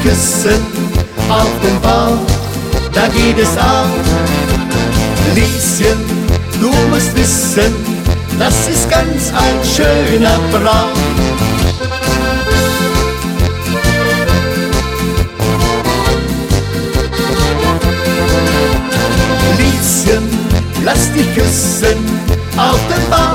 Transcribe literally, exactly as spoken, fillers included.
küssen auf den Bauch, da geht es ab. Lieschen, du musst wissen, das ist ganz ein schöner Brauch. Lieschen, lass dich küssen auf den Bauch,